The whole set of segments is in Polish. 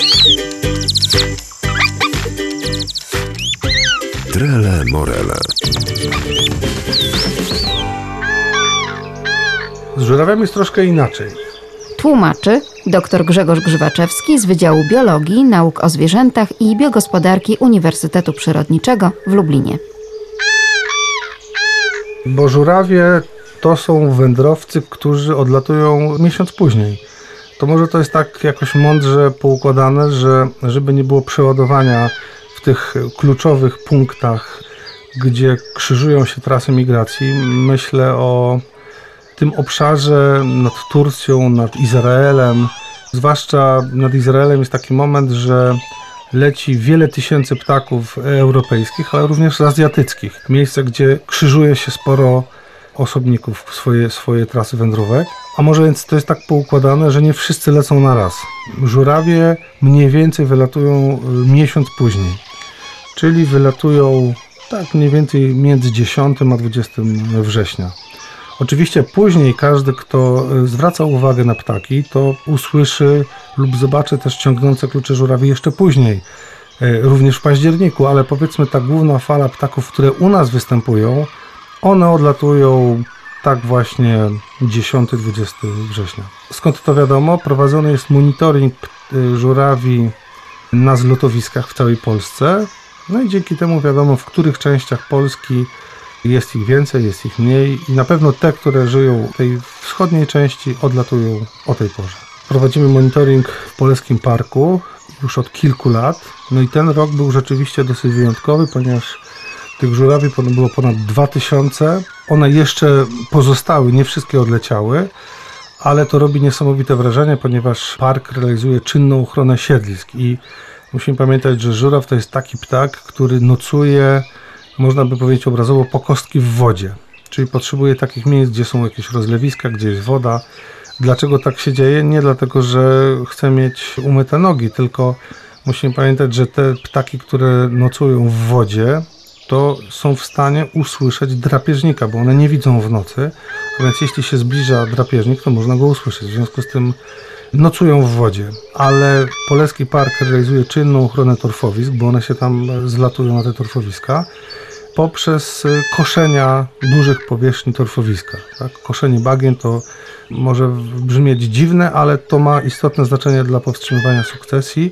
Trele Morele. Z żurawiem jest troszkę inaczej. Tłumaczy dr Grzegorz Grzywaczewski z Wydziału Biologii, Nauk o Zwierzętach i Biogospodarki Uniwersytetu Przyrodniczego w Lublinie. Bo żurawie to są wędrowcy, którzy odlatują miesiąc później. To może to jest tak jakoś mądrze poukładane, że żeby nie było przeładowania w tych kluczowych punktach, gdzie krzyżują się trasy migracji. Myślę o tym obszarze nad Turcją, nad Izraelem. Zwłaszcza nad Izraelem jest taki moment, że leci wiele tysięcy ptaków europejskich, ale również azjatyckich. Miejsce, gdzie krzyżuje się sporo osobników swoje trasy wędrówek. A może więc to jest tak poukładane, że nie wszyscy lecą na raz. Żurawie mniej więcej wylatują miesiąc później. Czyli wylatują tak mniej więcej między 10 a 20 września. Oczywiście później każdy, kto zwraca uwagę na ptaki, to usłyszy lub zobaczy też ciągnące klucze żurawi jeszcze później, również w październiku, ale powiedzmy ta główna fala ptaków, które u nas występują, one odlatują tak właśnie 10-20 września. Skąd to wiadomo? Prowadzony jest monitoring żurawi na zlotowiskach w całej Polsce. No i dzięki temu wiadomo, w których częściach Polski jest ich więcej, jest ich mniej i na pewno te, które żyją w tej wschodniej części, odlatują o tej porze. Prowadzimy monitoring w Polskim Parku już od kilku lat. No i ten rok był rzeczywiście dosyć wyjątkowy, ponieważ tych żurawi było ponad 2000. One jeszcze pozostały, nie wszystkie odleciały, ale to robi niesamowite wrażenie, ponieważ park realizuje czynną ochronę siedlisk i musimy pamiętać, że żuraw to jest taki ptak, który nocuje, można by powiedzieć obrazowo, po kostki w wodzie. Czyli potrzebuje takich miejsc, gdzie są jakieś rozlewiska, gdzie jest woda. Dlaczego tak się dzieje? Nie dlatego, że chce mieć umyte nogi, tylko musimy pamiętać, że te ptaki, które nocują w wodzie, to są w stanie usłyszeć drapieżnika, bo one nie widzą w nocy, a więc jeśli się zbliża drapieżnik, to można go usłyszeć. W związku z tym nocują w wodzie, ale Polski Park realizuje czynną ochronę torfowisk, bo one się tam zlatują na te torfowiska, poprzez koszenia dużych powierzchni torfowiska. Tak? Koszenie bagien to może brzmieć dziwne, ale to ma istotne znaczenie dla powstrzymywania sukcesji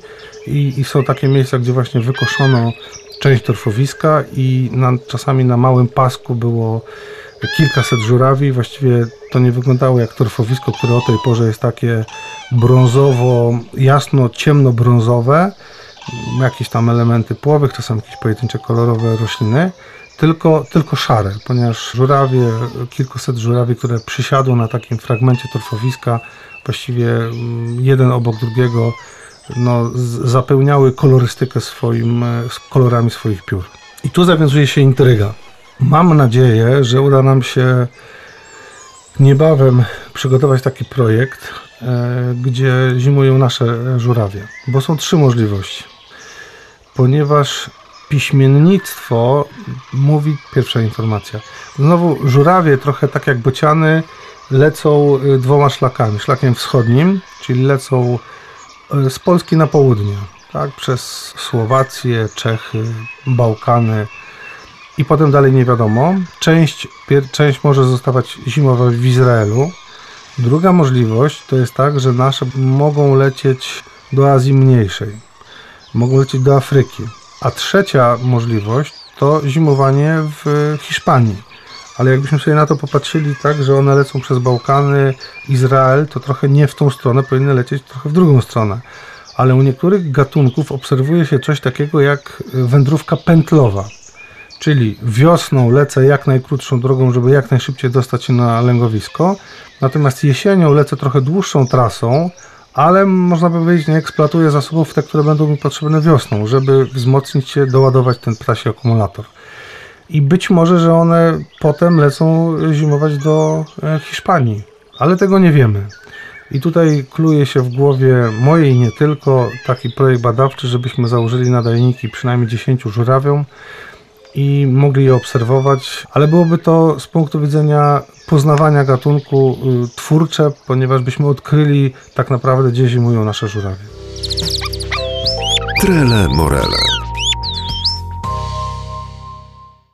i są takie miejsca, gdzie właśnie wykoszono część torfowiska i czasami na małym pasku było kilkaset żurawi. Właściwie to nie wyglądało jak torfowisko, które o tej porze jest takie brązowo, jasno, ciemno-brązowe, jakieś tam elementy płowych, czasem jakieś pojedyncze kolorowe rośliny, tylko szare, ponieważ żurawie, kilkuset żurawi, które przysiadło na takim fragmencie torfowiska, właściwie jeden obok drugiego, zapełniały kolorystykę kolorami swoich piór. I tu zawiązuje się intryga. Mam nadzieję, że uda nam się niebawem przygotować taki projekt, gdzie zimują nasze żurawie, bo są trzy możliwości. Ponieważ piśmiennictwo mówi, pierwsza informacja, znowu żurawie trochę tak jak bociany lecą dwoma szlakami. Szlakiem wschodnim, czyli lecą z Polski na południe, tak, przez Słowację, Czechy, Bałkany i potem dalej nie wiadomo. Część może zostawać zimować w Izraelu. Druga możliwość to jest tak, że nasze mogą lecieć do Azji Mniejszej, mogą lecieć do Afryki. A trzecia możliwość to zimowanie w Hiszpanii. Ale jakbyśmy sobie na to popatrzyli tak, że one lecą przez Bałkany, Izrael, to trochę nie w tą stronę, powinny lecieć trochę w drugą stronę. Ale u niektórych gatunków obserwuje się coś takiego jak wędrówka pętlowa. Czyli wiosną lecę jak najkrótszą drogą, żeby jak najszybciej dostać się na lęgowisko. Natomiast jesienią lecę trochę dłuższą trasą, ale można by powiedzieć, nie eksploatuję zasobów te, które będą mi potrzebne wiosną, żeby wzmocnić się, doładować ten ptasi akumulator. I być może, że one potem lecą zimować do Hiszpanii, ale tego nie wiemy. I tutaj kluje się w głowie mojej nie tylko taki projekt badawczy, żebyśmy założyli nadajniki przynajmniej 10 żurawiom i mogli je obserwować, ale byłoby to z punktu widzenia poznawania gatunku twórcze, ponieważ byśmy odkryli tak naprawdę, gdzie zimują nasze żurawie. Trele Morele.